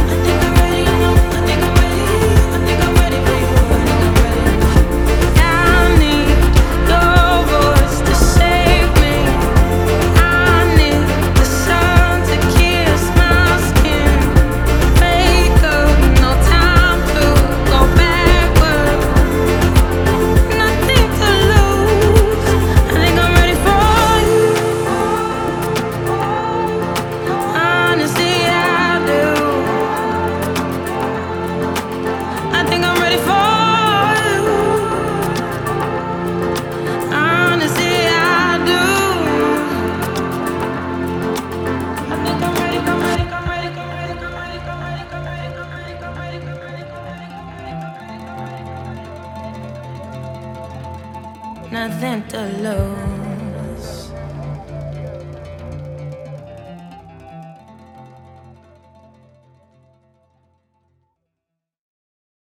think I'm ready, I think I'm ready, I think I'm ready for you. I think I'm ready. I need your voice to save me. I need the sun to kiss my skin. Wake up, no time to go backward. Nothing to lose. I think I'm ready for you. Honestly, I do. I think I'm ready for you. Honestly, I do. I think I'm ready, I'm ready, I'm ready, I'm ready, I'm ready, I'm ready, I'm ready, I'm ready, I'm ready, I'm ready, I'm ready, I'm ready. Nothing to lose.